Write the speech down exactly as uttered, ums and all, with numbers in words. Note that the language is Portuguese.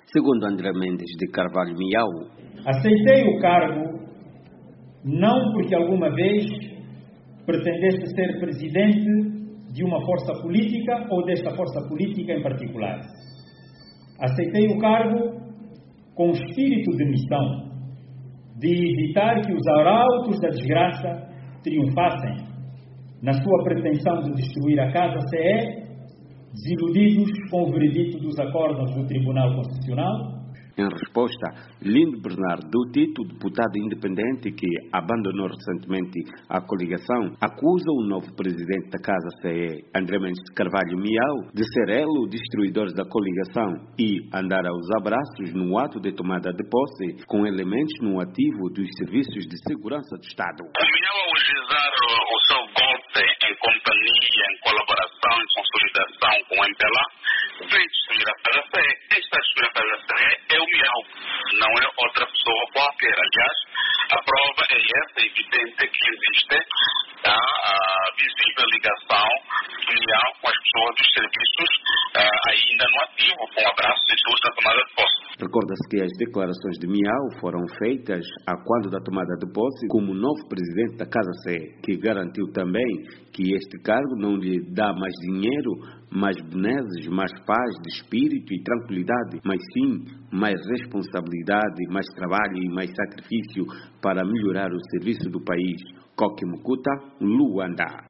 Segundo André Mendes de Carvalho Miau, aceitei o cargo não porque alguma vez pretendesse ser presidente de uma força política ou desta força política em particular. Aceitei o cargo com espírito de missão, de evitar que os arautos da desgraça triunfassem na sua pretensão de destruir a Casa C E, desiludidos com o veredito dos acordos do Tribunal Constitucional. Em resposta, Lindo Bernardo Tito, deputado independente que abandonou recentemente a coligação, acusa o novo presidente da Casa C E, André Mendes de Carvalho Miau, de ser ele o destruidor da coligação e andar aos abraços no ato de tomada de posse com elementos no ativo dos serviços de segurança do Estado. O Miau, ao agilizar o seu golpe em companhia, em colaboração, em consolidação com o M P L A, vem destruir a Casa C E. Quem está a destruir a Casa C E é o Miau, não é outra pessoa qualquer. Aliás, a prova é essa, evidente que existe tá, a visível ligação do Miau com as pessoas dos serviços uh, ainda no ativo, com abraços e tudo na tomada de posse. Recorda-se que as declarações de Miau foram feitas a quando da tomada de posse como novo presidente da Casa C E, que garantiu também que este cargo não lhe dá mais dinheiro, mais benesses, mais paz de espírito e tranquilidade, mas sim mais responsabilidade, mais trabalho e mais sacrifício para melhorar o serviço do país. Koki Mukuta, Luanda.